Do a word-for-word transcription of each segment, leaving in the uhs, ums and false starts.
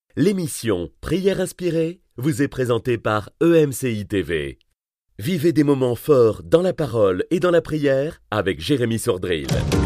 L'émission Prière inspirée vous est présentée par E M C I T V. Vivez des moments forts dans la parole et dans la prière avec Jérémy Sordrill.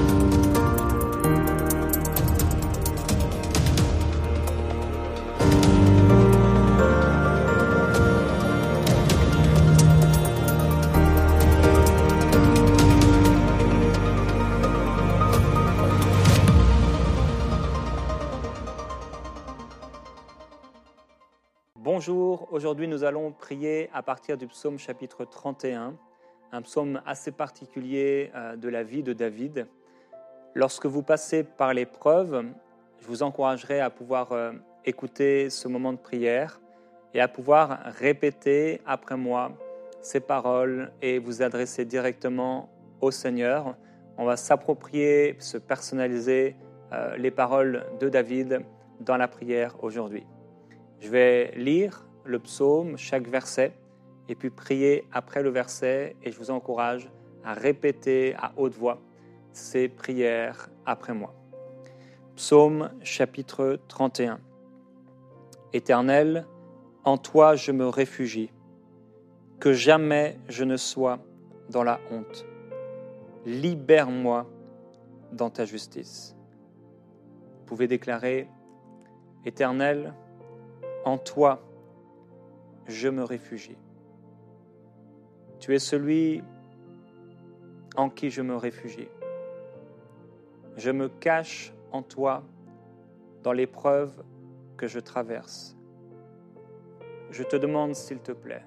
Bonjour, aujourd'hui nous allons prier à partir du psaume chapitre trente et un, un psaume assez particulier de la vie de David. Lorsque vous passez par l'épreuve, je vous encouragerai à pouvoir écouter ce moment de prière et à pouvoir répéter après moi ces paroles et vous adresser directement au Seigneur. On va s'approprier, se personnaliser les paroles de David dans la prière aujourd'hui. Je vais lire le psaume, chaque verset, et puis prier après le verset, et je vous encourage à répéter à haute voix ces prières après moi. Psaume chapitre trente et un. Éternel, en toi je me réfugie, que jamais je ne sois dans la honte. Libère-moi dans ta justice. Vous pouvez déclarer, Éternel, en toi, je me réfugie. Tu es celui en qui je me réfugie. Je me cache en toi dans l'épreuve que je traverse. Je te demande, s'il te plaît,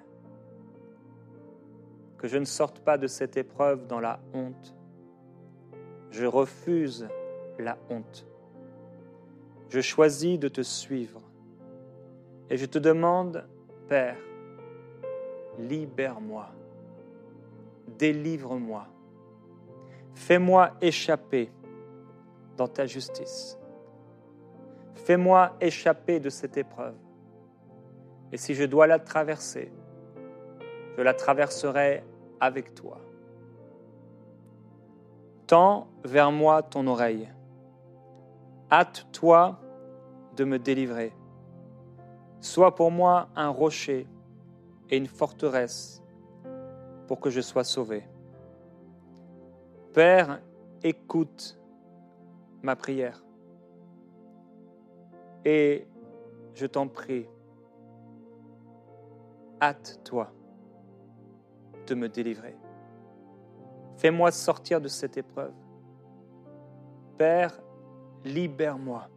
que je ne sorte pas de cette épreuve dans la honte. Je refuse la honte. Je choisis de te suivre. Et je te demande, Père, libère-moi, délivre-moi, fais-moi échapper dans ta justice. Fais-moi échapper de cette épreuve. Et si je dois la traverser, je la traverserai avec toi. Tends vers moi ton oreille. Hâte-toi de me délivrer. Sois pour moi un rocher et une forteresse pour que je sois sauvé. Père, écoute ma prière et je t'en prie, hâte-toi de me délivrer. Fais-moi sortir de cette épreuve. Père, libère-moi.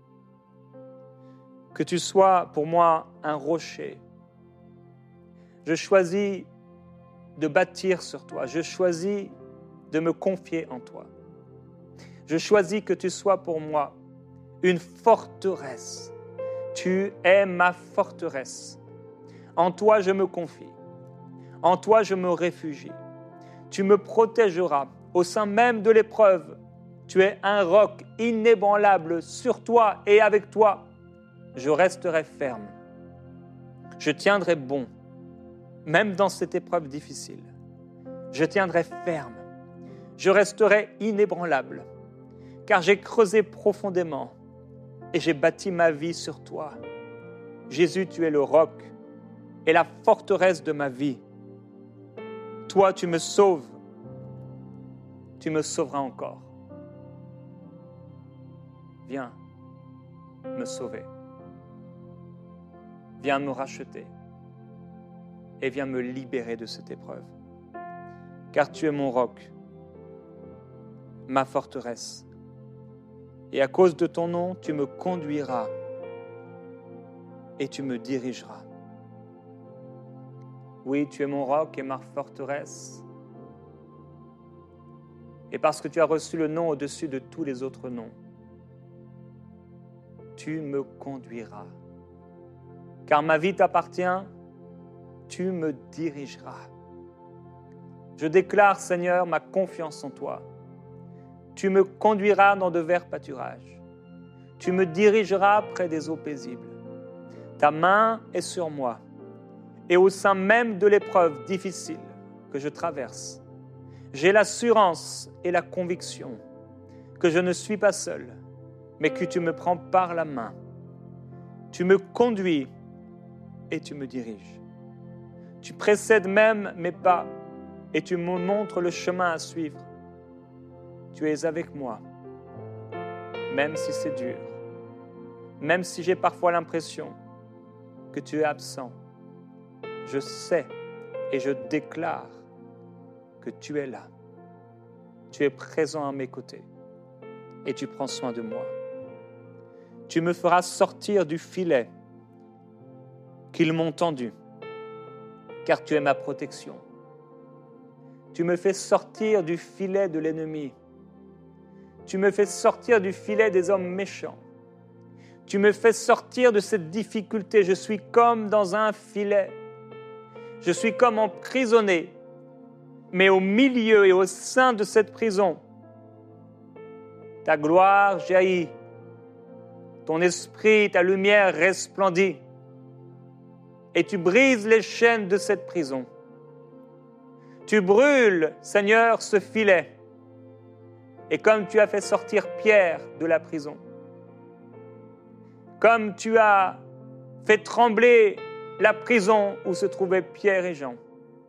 Que tu sois pour moi un rocher. Je choisis de bâtir sur toi. Je choisis de me confier en toi. Je choisis que tu sois pour moi une forteresse. Tu es ma forteresse. En toi, je me confie. En toi, je me réfugie. Tu me protégeras au sein même de l'épreuve. Tu es un roc inébranlable sur toi et avec toi. Je resterai ferme. Je tiendrai bon, même dans cette épreuve difficile. Je tiendrai ferme. Je resterai inébranlable, car j'ai creusé profondément et j'ai bâti ma vie sur toi. Jésus, tu es le roc et la forteresse de ma vie. Toi, tu me sauves. Tu me sauveras encore. Viens me sauver. Viens me racheter et viens me libérer de cette épreuve. Car tu es mon roc, ma forteresse. Et à cause de ton nom, tu me conduiras et tu me dirigeras. Oui, tu es mon roc et ma forteresse. Et parce que tu as reçu le nom au-dessus de tous les autres noms, tu me conduiras. Car ma vie t'appartient, tu me dirigeras. Je déclare, Seigneur, ma confiance en toi. Tu me conduiras dans de verts pâturages. Tu me dirigeras près des eaux paisibles. Ta main est sur moi. Et au sein même de l'épreuve difficile que je traverse, j'ai l'assurance et la conviction que je ne suis pas seul, mais que tu me prends par la main. Tu Tu me conduis et tu me diriges. Tu précèdes même mes pas et tu me montres le chemin à suivre. Tu es avec moi, même si c'est dur, même si j'ai parfois l'impression que tu es absent. Je sais et je déclare que tu es là. Tu es présent à mes côtés et tu prends soin de moi. Tu me feras sortir du filet qu'ils m'ont tendu, car tu es ma protection. Tu me fais sortir du filet de l'ennemi. Tu me fais sortir du filet des hommes méchants. Tu me fais sortir de cette difficulté. Je suis comme dans un filet. Je suis comme emprisonné, mais au milieu et au sein de cette prison, ta gloire jaillit, ton esprit, ta lumière resplendit, et tu brises les chaînes de cette prison. Tu brûles, Seigneur, ce filet, et comme tu as fait sortir Pierre de la prison, comme tu as fait trembler la prison où se trouvaient Pierre et Jean,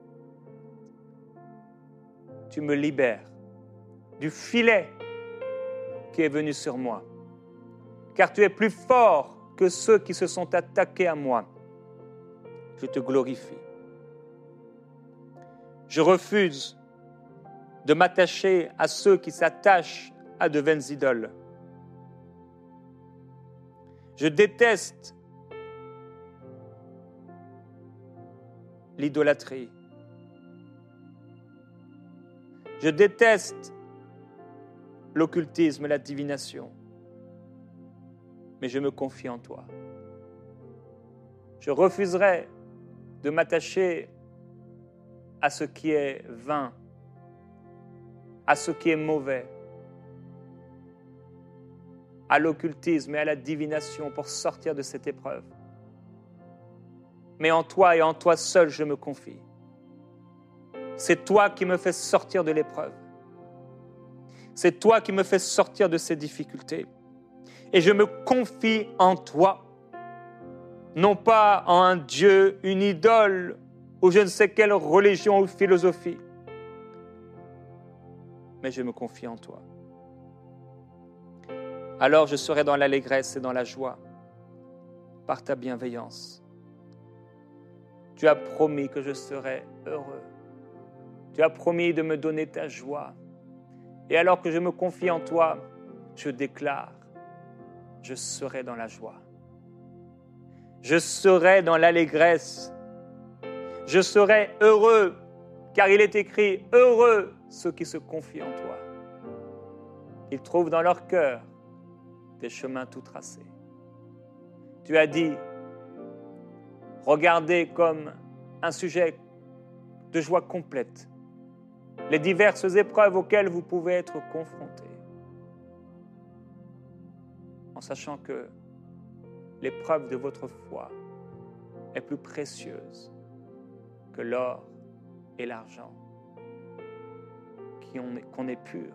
tu me libères du filet qui est venu sur moi, car tu es plus fort que ceux qui se sont attaqués à moi. Je te glorifie. Je refuse de m'attacher à ceux qui s'attachent à de vaines idoles. Je déteste l'idolâtrie. Je déteste l'occultisme et la divination, mais je me confie en toi. Je refuserai de m'attacher à ce qui est vain, à ce qui est mauvais, à l'occultisme et à la divination pour sortir de cette épreuve. Mais en toi et en toi seul, je me confie. C'est toi qui me fais sortir de l'épreuve. C'est toi qui me fais sortir de ces difficultés. Et je me confie en toi, non pas en un Dieu, une idole, ou je ne sais quelle religion ou philosophie, mais je me confie en toi. Alors je serai dans l'allégresse et dans la joie, par ta bienveillance. Tu as promis que je serai heureux. Tu as promis de me donner ta joie. Et alors que je me confie en toi, je déclare, je serai dans la joie. Je serai dans l'allégresse. Je serai heureux, car il est écrit, heureux ceux qui se confient en toi. Ils trouvent dans leur cœur des chemins tout tracés. Tu as dit, regardez comme un sujet de joie complète les diverses épreuves auxquelles vous pouvez être confrontés, en sachant que l'épreuve de votre foi est plus précieuse que l'or et l'argent, qu'on est pur.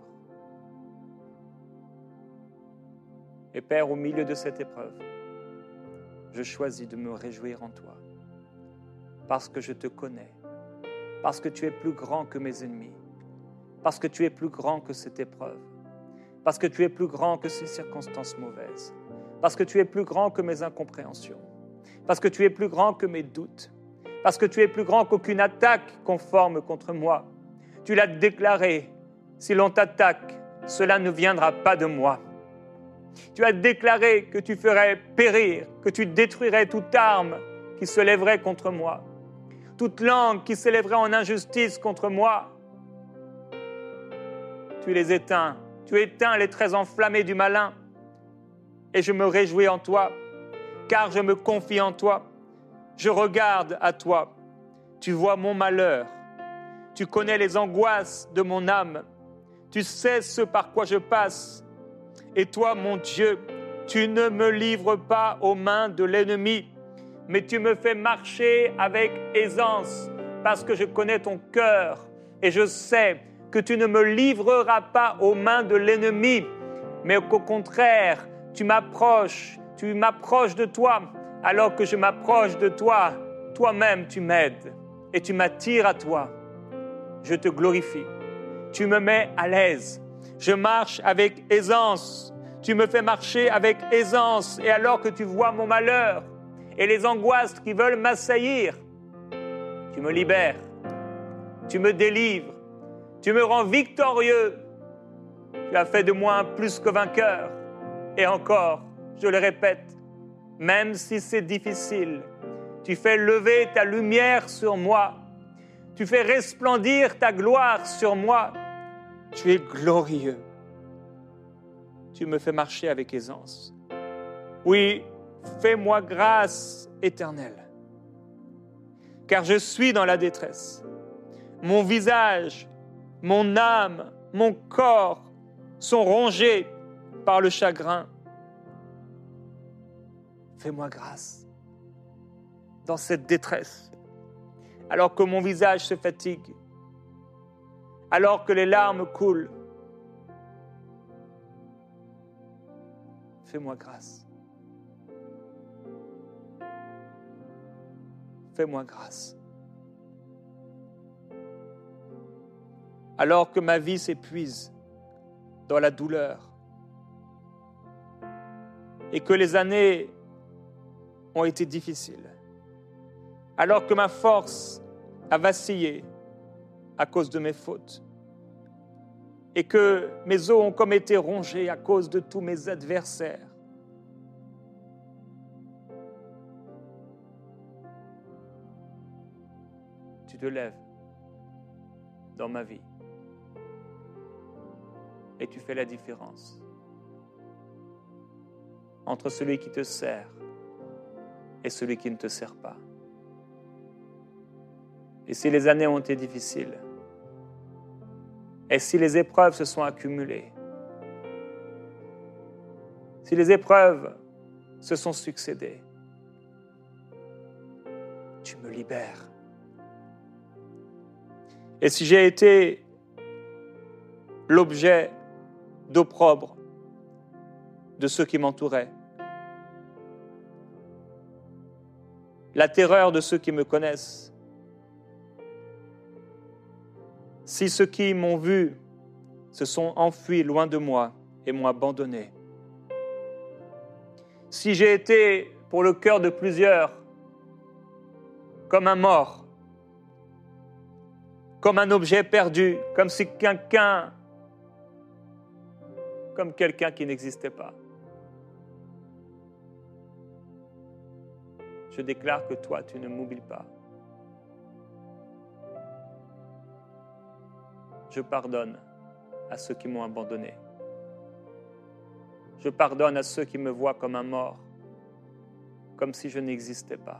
Et Père, au milieu de cette épreuve, je choisis de me réjouir en toi, parce que je te connais, parce que tu es plus grand que mes ennemis, parce que tu es plus grand que cette épreuve, parce que tu es plus grand que ces circonstances mauvaises, parce que tu es plus grand que mes incompréhensions, parce que tu es plus grand que mes doutes, parce que tu es plus grand qu'aucune attaque conforme contre moi. Tu l'as déclaré, si l'on t'attaque, cela ne viendra pas de moi. Tu as déclaré que tu ferais périr, que tu détruirais toute arme qui se lèverait contre moi, toute langue qui s'élèverait en injustice contre moi. Tu les éteins, tu éteins les traits enflammés du malin, et je me réjouis en toi, car je me confie en toi. Je regarde à toi, tu vois mon malheur, tu connais les angoisses de mon âme, tu sais ce par quoi je passe. Et toi, mon Dieu, tu ne me livres pas aux mains de l'ennemi, mais tu me fais marcher avec aisance, parce que je connais ton cœur et je sais que tu ne me livreras pas aux mains de l'ennemi, mais qu'au contraire, tu m'approches, tu m'approches de toi Alors que je m'approche de toi, toi-même tu m'aides et tu m'attires à toi. Je te glorifie. Tu me mets à l'aise. Je marche avec aisance. Tu me fais marcher avec aisance. Et alors que tu vois mon malheur et les angoisses qui veulent m'assaillir, tu me libères. Tu me délivres. Tu me rends victorieux. Tu as fait de moi un plus que vainqueur. Et encore, je le répète, même si c'est difficile, tu fais lever ta lumière sur moi. Tu fais resplendir ta gloire sur moi. Tu es glorieux. Tu me fais marcher avec aisance. Oui, fais-moi grâce éternelle. Car je suis dans la détresse. Mon visage, mon âme, mon corps sont rongés par le chagrin. Fais-moi grâce dans cette détresse, alors que mon visage se fatigue, alors que les larmes coulent. Fais-moi grâce. Fais-moi grâce. Alors que ma vie s'épuise dans la douleur et que les années ont été difficiles, alors que ma force a vacillé à cause de mes fautes et que mes os ont comme été rongés à cause de tous mes adversaires. Tu te lèves dans ma vie et tu fais la différence entre celui qui te sert et celui qui ne te sert pas. Et si les années ont été difficiles, et si les épreuves se sont accumulées, si les épreuves se sont succédées, tu me libères. Et si j'ai été l'objet d'opprobre de ceux qui m'entouraient, la terreur de ceux qui me connaissent, si ceux qui m'ont vu se sont enfuis loin de moi et m'ont abandonné, si j'ai été pour le cœur de plusieurs comme un mort, comme un objet perdu, comme si quelqu'un, comme quelqu'un qui n'existait pas, je déclare que toi, tu ne m'oublies pas. Je pardonne à ceux qui m'ont abandonné. Je pardonne à ceux qui me voient comme un mort, comme si je n'existais pas.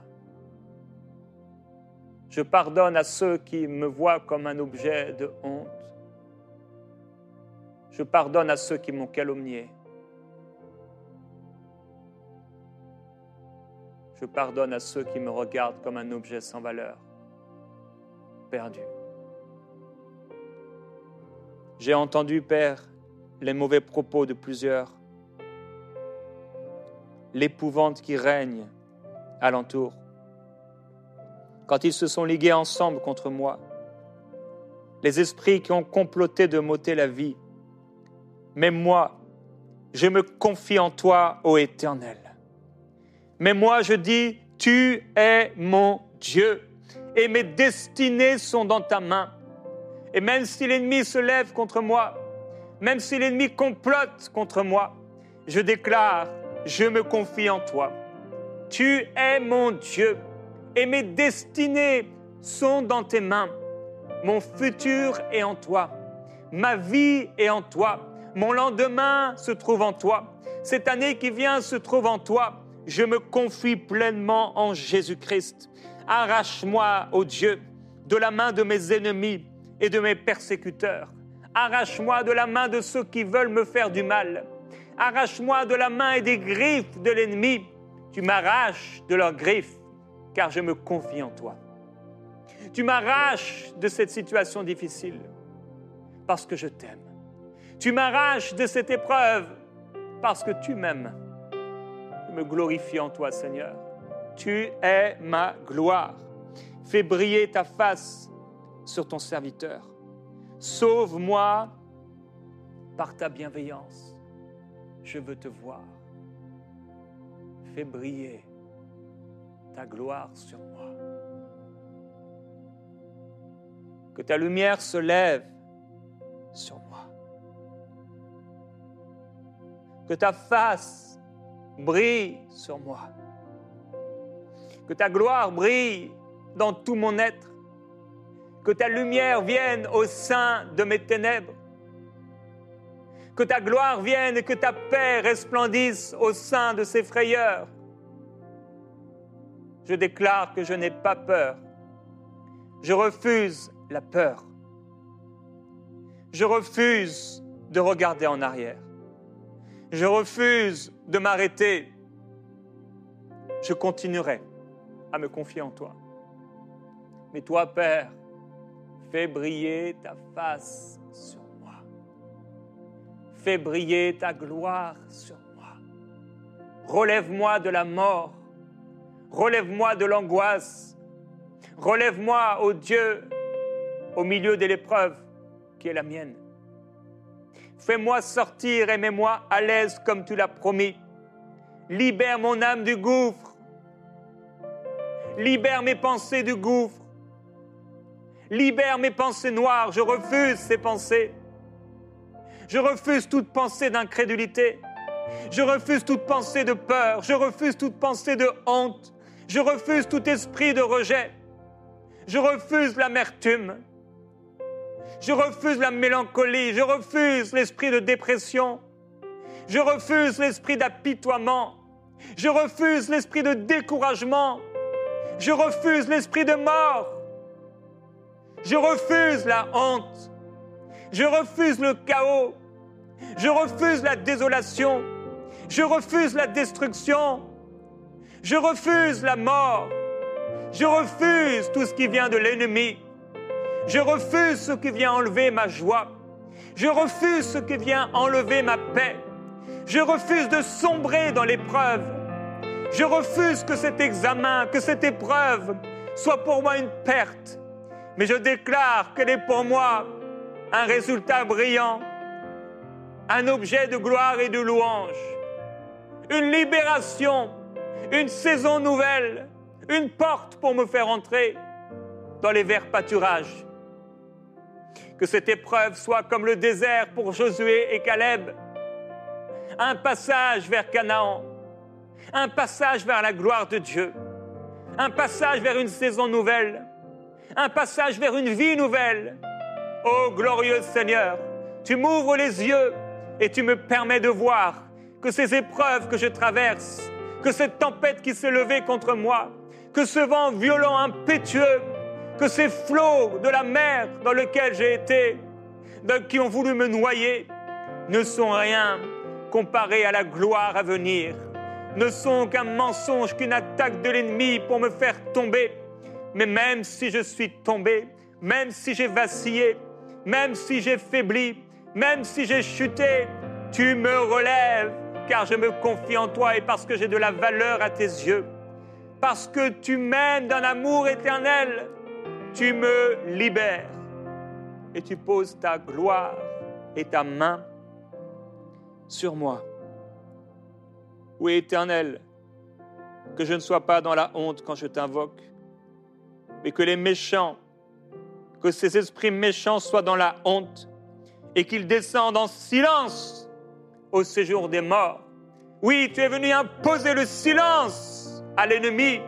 Je pardonne à ceux qui me voient comme un objet de honte. Je pardonne à ceux qui m'ont calomnié. Je pardonne à ceux qui me regardent comme un objet sans valeur, perdu. J'ai entendu, Père, les mauvais propos de plusieurs, l'épouvante qui règne alentour, quand ils se sont ligués ensemble contre moi, les esprits qui ont comploté de m'ôter la vie. Mais moi, je me confie en toi, ô Éternel. Mais moi, je dis, tu es mon Dieu, et mes destinées sont dans ta main. Et même si l'ennemi se lève contre moi, même si l'ennemi complote contre moi, je déclare, je me confie en toi. Tu es mon Dieu, et mes destinées sont dans tes mains. Mon futur est en toi. Ma vie est en toi. Mon lendemain se trouve en toi. Cette année qui vient se trouve en toi. Je me confie pleinement en Jésus-Christ. Arrache-moi, ô Dieu, de la main de mes ennemis et de mes persécuteurs. Arrache-moi de la main de ceux qui veulent me faire du mal. Arrache-moi de la main et des griffes de l'ennemi. Tu m'arraches de leurs griffes, car je me confie en toi. Tu m'arraches de cette situation difficile, parce que je t'aime. Tu m'arraches de cette épreuve, parce que tu m'aimes. Je me glorifie en toi, Seigneur. tu es ma gloire. Fais briller ta face sur ton serviteur. Sauve-moi par ta bienveillance. Je veux te voir. Fais briller ta gloire sur moi. Que ta lumière se lève sur moi. Que ta face brille sur moi. Que ta gloire brille dans tout mon être. Que ta lumière vienne au sein de mes ténèbres. Que ta gloire vienne et que ta paix resplendisse au sein de ces frayeurs. Je déclare que je n'ai pas peur. Je refuse la peur. Je refuse de regarder en arrière. Je refuse de m'arrêter. Je continuerai à me confier en toi. Mais toi, Père, fais briller ta face sur moi. Fais briller ta gloire sur moi. Relève-moi de la mort. Relève-moi de l'angoisse. Relève-moi, ô Dieu, au milieu de l'épreuve qui est la mienne. Fais-moi sortir et mets-moi à l'aise comme tu l'as promis. Libère mon âme du gouffre. Libère mes pensées du gouffre. Libère mes pensées noires. Je refuse ces pensées. Je refuse toute pensée d'incrédulité. Je refuse toute pensée de peur. Je refuse toute pensée de honte. Je refuse tout esprit de rejet. Je refuse l'amertume. Je refuse la mélancolie. Je refuse l'esprit de dépression. Je refuse l'esprit d'apitoiement. Je refuse l'esprit de découragement. Je refuse l'esprit de mort. Je refuse la honte. Je refuse le chaos. Je refuse la désolation. Je refuse la destruction. Je refuse la mort. Je refuse tout ce qui vient de l'ennemi. Je refuse ce qui vient enlever ma joie. Je refuse ce qui vient enlever ma paix. Je refuse de sombrer dans l'épreuve. Je refuse que cet examen, que cette épreuve soit pour moi une perte. Mais je déclare qu'elle est pour moi un résultat brillant, un objet de gloire et de louange, une libération, une saison nouvelle, une porte pour me faire entrer dans les verts pâturages. Que cette épreuve soit comme le désert pour Josué et Caleb, un passage vers Canaan, un passage vers la gloire de Dieu, un passage vers une saison nouvelle, un passage vers une vie nouvelle. Ô glorieux Seigneur, tu m'ouvres les yeux et tu me permets de voir que ces épreuves que je traverse, que cette tempête qui s'est levée contre moi, que ce vent violent, impétueux, que ces flots de la mer dans lesquels j'ai été, qui ont voulu me noyer, ne sont rien comparés à la gloire à venir, ne sont qu'un mensonge, qu'une attaque de l'ennemi pour me faire tomber. Mais même si je suis tombé, même si j'ai vacillé, même si j'ai faibli, même si j'ai chuté, tu me relèves, car je me confie en toi et parce que j'ai de la valeur à tes yeux. Parce que tu m'aimes d'un amour éternel, tu me libères et tu poses ta gloire et ta main sur moi. Oui, Éternel, que je ne sois pas dans la honte quand je t'invoque, mais que les méchants, que ces esprits méchants soient dans la honte et qu'ils descendent en silence au séjour des morts. Oui, tu es venu imposer le silence à l'ennemi.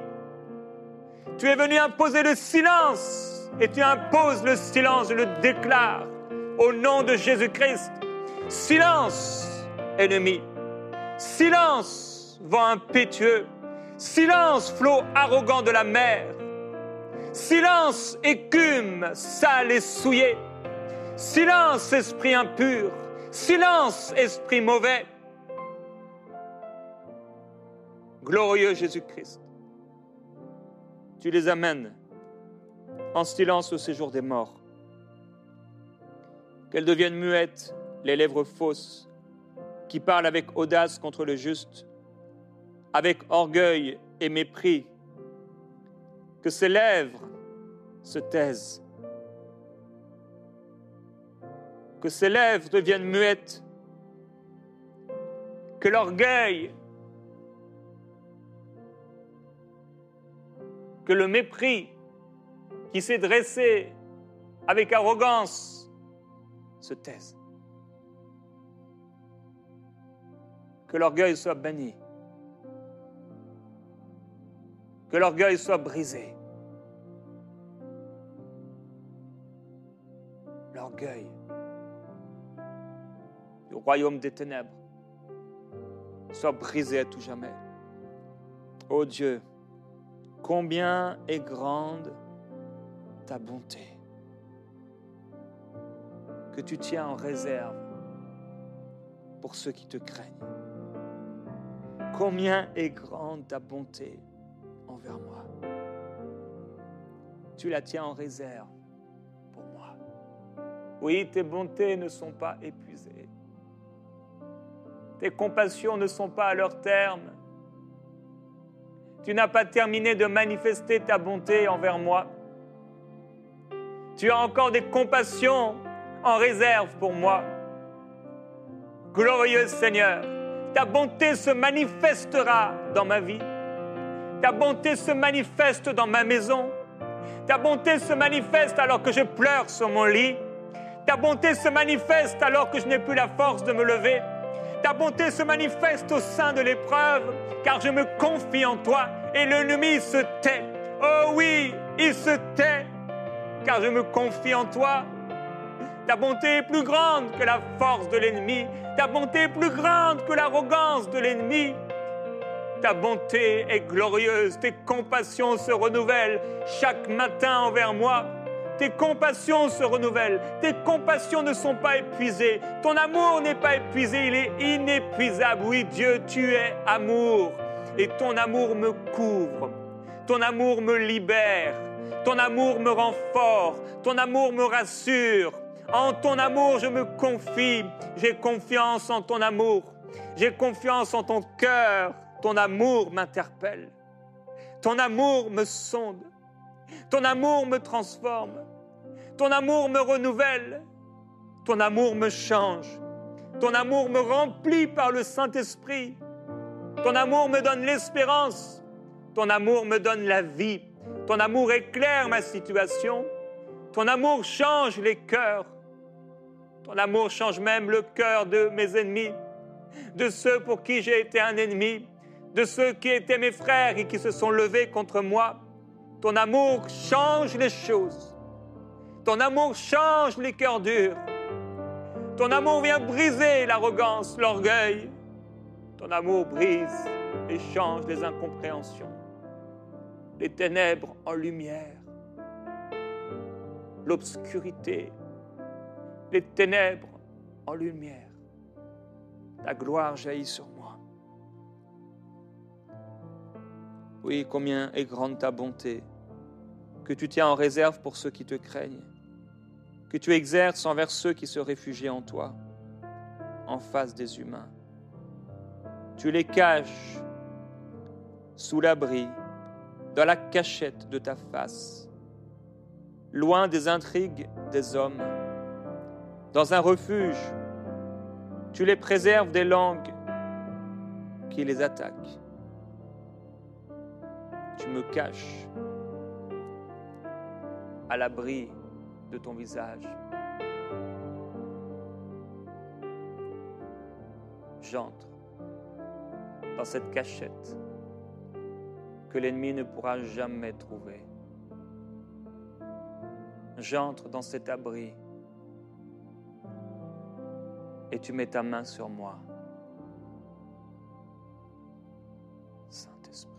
Tu es venu imposer le silence et tu imposes le silence, je le déclare au nom de Jésus-Christ. Silence, ennemi. Silence, vent impétueux. Silence, flot arrogant de la mer. Silence, écume, sale et souillée. Silence, esprit impur. Silence, esprit mauvais. Glorieux Jésus-Christ, tu les amènes en silence au séjour des morts. Qu'elles deviennent muettes, les lèvres fausses, qui parlent avec audace contre le juste, avec orgueil et mépris que ses lèvres se taisent, que ses lèvres deviennent muettes, que l'orgueil, que le mépris qui s'est dressé avec arrogance se taise. Que l'orgueil soit banni. Que l'orgueil soit brisé. L'orgueil du royaume des ténèbres soit brisé à tout jamais. Ô Dieu, combien est grande ta bonté, que tu tiens en réserve pour ceux qui te craignent. Combien est grande ta bonté envers moi. Tu la tiens en réserve pour moi. Oui, tes bontés ne sont pas épuisées. Tes compassions ne sont pas à leur terme. Tu n'as pas terminé de manifester ta bonté envers moi. Tu as encore des compassions en réserve pour moi. Glorieux Seigneur, ta bonté se manifestera dans ma vie. Ta bonté se manifeste dans ma maison. Ta bonté se manifeste alors que je pleure sur mon lit. Ta bonté se manifeste alors que je n'ai plus la force de me lever. Ta bonté se manifeste au sein de l'épreuve, car je me confie en toi et l'ennemi se tait. Oh oui, il se tait, car je me confie en toi. Ta bonté est plus grande que la force de l'ennemi. Ta bonté est plus grande que l'arrogance de l'ennemi. Ta bonté est glorieuse. Tes compassions se renouvellent chaque matin envers moi. Tes compassions se renouvellent. Tes compassions ne sont pas épuisées. Ton amour n'est pas épuisé, il est inépuisable. Oui, Dieu, tu es amour. Et ton amour me couvre. Ton amour me libère. Ton amour me rend fort. Ton amour me rassure. En ton amour, je me confie. J'ai confiance en ton amour. J'ai confiance en ton cœur. Ton amour m'interpelle. Ton amour me sonde. Ton amour me transforme. Ton amour me renouvelle. Ton amour me change. Ton amour me remplit par le Saint-Esprit. Ton amour me donne l'espérance. Ton amour me donne la vie. Ton amour éclaire ma situation. Ton amour change les cœurs. Ton amour change même le cœur de mes ennemis, de ceux pour qui j'ai été un ennemi, de ceux qui étaient mes frères et qui se sont levés contre moi. Ton amour change les choses. Ton amour change les cœurs durs. Ton amour vient briser l'arrogance, l'orgueil. Ton amour brise et change les incompréhensions, les ténèbres en lumière, l'obscurité, les ténèbres en lumière. Ta gloire jaillit sur moi. Oui, combien est grande ta bonté, que tu tiens en réserve pour ceux qui te craignent, que tu exerces envers ceux qui se réfugient en toi, en face des humains. Tu les caches sous l'abri, dans la cachette de ta face, loin des intrigues des hommes, dans un refuge. Tu les préserves des langues qui les attaquent. Tu me caches à l'abri de ton visage. J'entre dans cette cachette que l'ennemi ne pourra jamais trouver. J'entre dans cet abri et tu mets ta main sur moi. Saint-Esprit.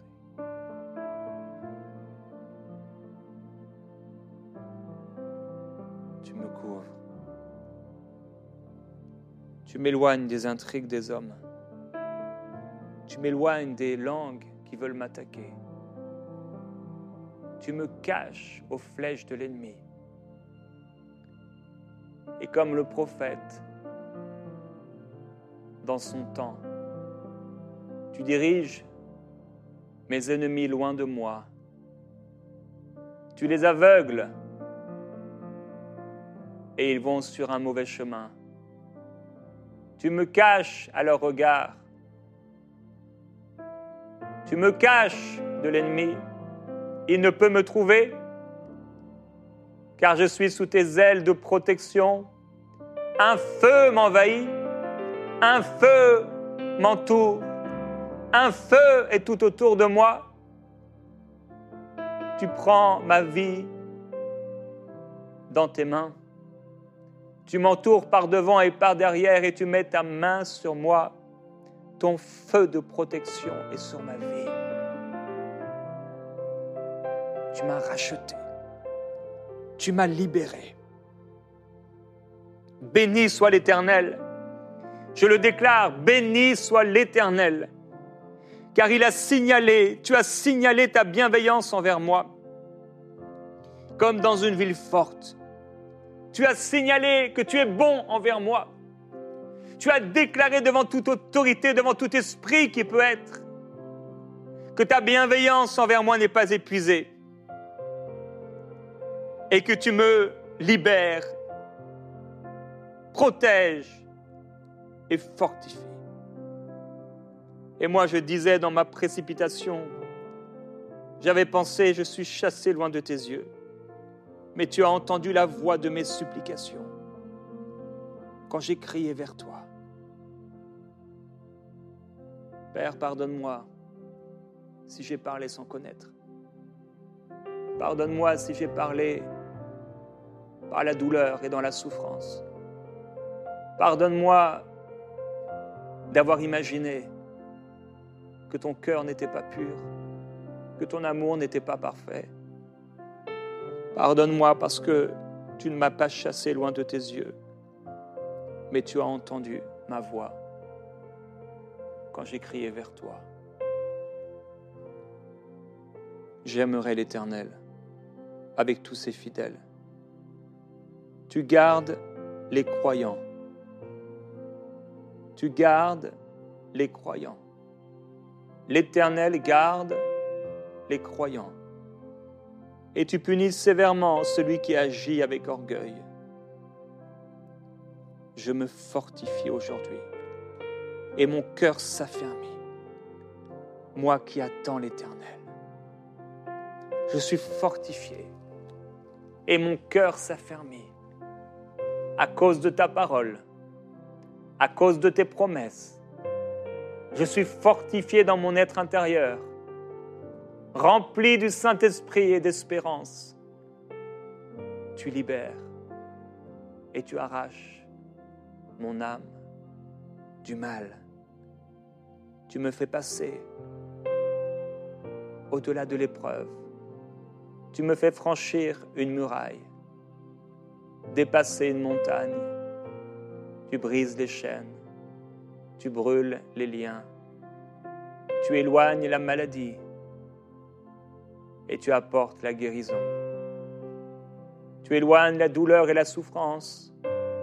Tu me couvres. Tu m'éloignes des intrigues des hommes. Tu m'éloignes des langues qui veulent m'attaquer. Tu me caches aux flèches de l'ennemi. Et comme le prophète, dans son temps, tu diriges mes ennemis loin de moi Tu les aveugles et ils vont sur un mauvais chemin. Tu me caches à leur regard. Tu me caches de l'ennemi. Il ne peut me trouver car je suis sous tes ailes de protection. Un feu m'envahit, un feu m'entoure, un feu est tout autour de moi. Tu prends ma vie dans tes mains. Tu m'entoures par devant et par derrière et tu mets ta main sur moi. Ton feu de protection est sur ma vie. Tu m'as racheté. Tu m'as libéré. Béni soit l'Éternel. Je le déclare, béni soit l'Éternel. Car il a signalé, tu as signalé ta bienveillance envers moi. Comme dans une ville forte. Tu as signalé que tu es bon envers moi. Tu as déclaré devant toute autorité, devant tout esprit qui peut être, que ta bienveillance envers moi n'est pas épuisée. Et que tu me libères, protèges et fortifies. Et moi, je disais dans ma précipitation, j'avais pensé, je suis chassé loin de tes yeux. Mais tu as entendu la voix de mes supplications quand j'ai crié vers toi. Père, pardonne-moi si j'ai parlé sans connaître. Pardonne-moi si j'ai parlé par la douleur et dans la souffrance. Pardonne-moi d'avoir imaginé que ton cœur n'était pas pur, que ton amour n'était pas parfait. Pardonne-moi parce que tu ne m'as pas chassé loin de tes yeux, mais tu as entendu ma voix quand j'ai crié vers toi. J'aimerai l'Éternel avec tous ses fidèles. Tu gardes les croyants. Tu gardes les croyants. L'Éternel garde les croyants. Et tu punis sévèrement celui qui agit avec orgueil. Je me fortifie aujourd'hui et mon cœur s'affermit, moi qui attends l'Éternel. Je suis fortifié et mon cœur s'affermit à cause de ta parole, à cause de tes promesses. Je suis fortifié dans mon être intérieur, rempli du Saint-Esprit et d'espérance. Tu libères et tu arraches mon âme du mal. Tu me fais passer au-delà de l'épreuve. Tu me fais franchir une muraille, dépasser une montagne. Tu brises les chaînes, tu brûles les liens, tu éloignes la maladie et tu apportes la guérison. Tu éloignes la douleur et la souffrance,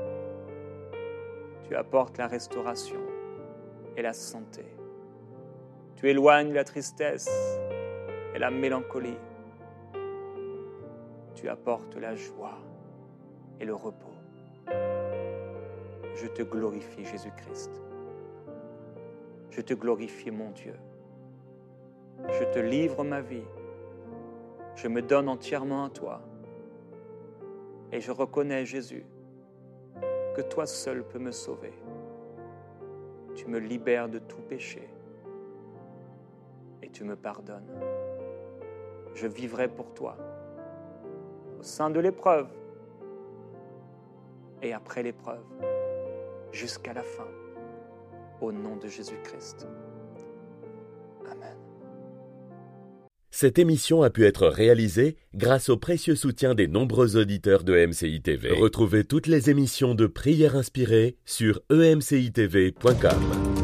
tu apportes la restauration et la santé. Tu éloignes la tristesse et la mélancolie. Tu apportes la joie et le repos. Je te glorifie, Jésus-Christ. Je te glorifie, mon Dieu. Je te livre ma vie. Je me donne entièrement à toi. Et je reconnais, Jésus, que toi seul peux me sauver. Tu me libères de tout péché. Et tu me pardonnes. Je vivrai pour toi, au sein de l'épreuve et après l'épreuve, jusqu'à la fin, au nom de Jésus-Christ. Amen. Cette émission a pu être réalisée grâce au précieux soutien des nombreux auditeurs de E M C I T V. Retrouvez toutes les émissions de Prières inspirées sur e m c i t v point com.